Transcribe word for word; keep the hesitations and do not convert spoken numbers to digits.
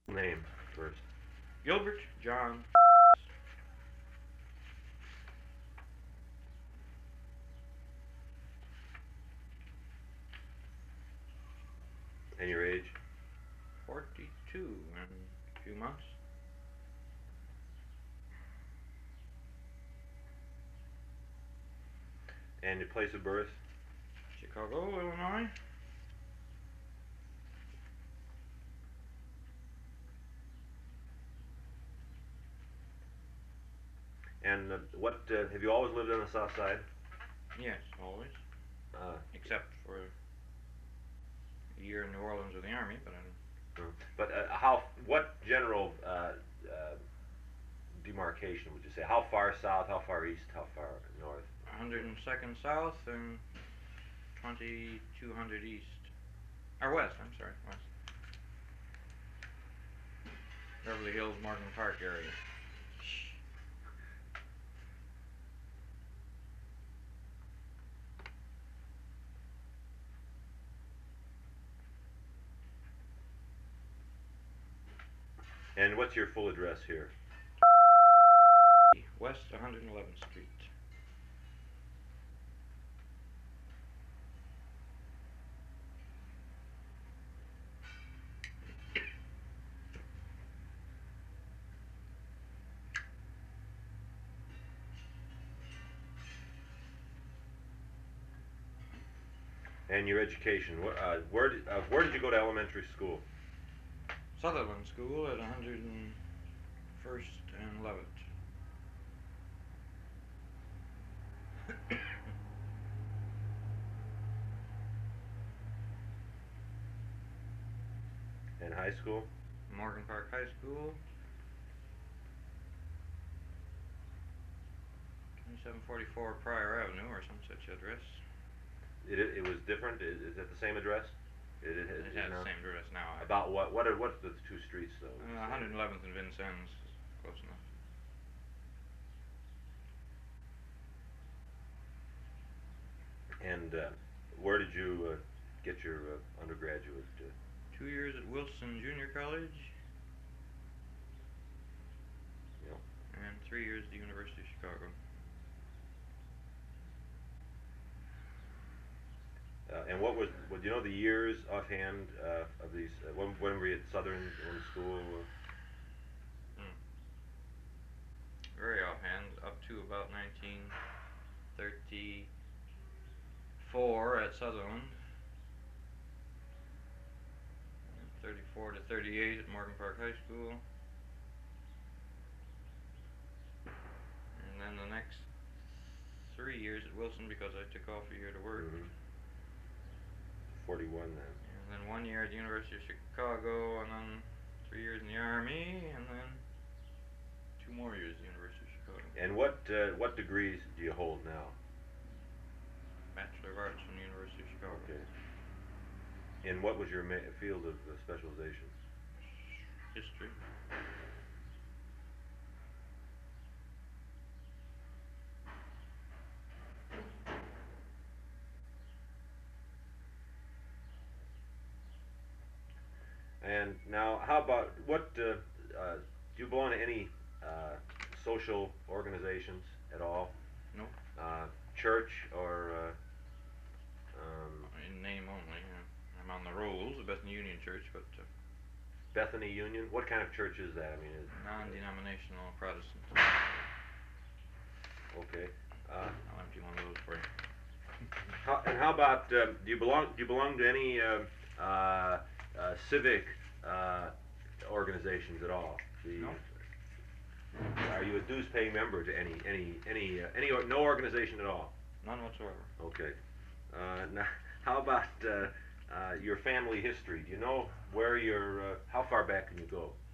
Name first. Gilbert John. And your age? forty-two in a few months. And your place of birth? Chicago, Illinois. And uh, what, uh, have you always lived on the south side? Yes, always. Uh, Except for a year in New Orleans with the Army, but I don't. uh, but uh, how, what general uh, uh, demarcation would you say? How far south, how far east, how far north? one hundred second south and twenty-two hundred east. Or west, I'm sorry, west. Beverly Hills, Morgan Park area. And what's your full address here? West one hundred eleventh Street. And your education? Wh- Uh, where, did, uh, where did you go to elementary school? Sutherland School at one hundred first and Levitt. And high school? Morgan Park High School. twenty-seven forty-four Prior Avenue or some such address. It, it, it was different? Is, is it the same address? It, it, It has the same address now. About what? What are, what's the two streets though? Uh, one hundred eleventh and Vincennes is close enough. And uh, where did you uh, get your uh, undergraduate? Uh, Two years at Wilson Junior College. Yeah. And three years at the University of Chicago. Uh, and what was, well, do you know the years offhand uh, of these? Uh, when, when were you at Southern in school? Hmm. Very offhand, up to about nineteen thirty-four at Sutherland. thirty-four to thirty-eight at Morgan Park High School. And then the next three years at Wilson because I took off a year to work. Mm-hmm. forty-one then. And then one year at the University of Chicago, and then three years in the Army, and then two more years at the University of Chicago. And what uh, what degrees do you hold now? Bachelor of Arts from the University of Chicago. Okay. And what was your ma field of uh, specialization? History. And now, how about what? Uh, uh, do you belong to any uh, social organizations at all? No. Uh, church or? Uh, um, In name only. Yeah. I'm on the rolls of Bethany Union Church, but uh, Bethany Union. What kind of church is that? I mean, is non-denominational Protestant. okay. Uh, I'll empty one of those for you. how, and how about? Um, do you belong? Do you belong to any uh, uh, uh, civic uh, organizations at all? The, No. Are you a dues-paying member to any any any uh, any or, no organization at all? None whatsoever. Okay. Uh, now, how about uh, uh, your family history? Do you know where your uh, how far back can you go?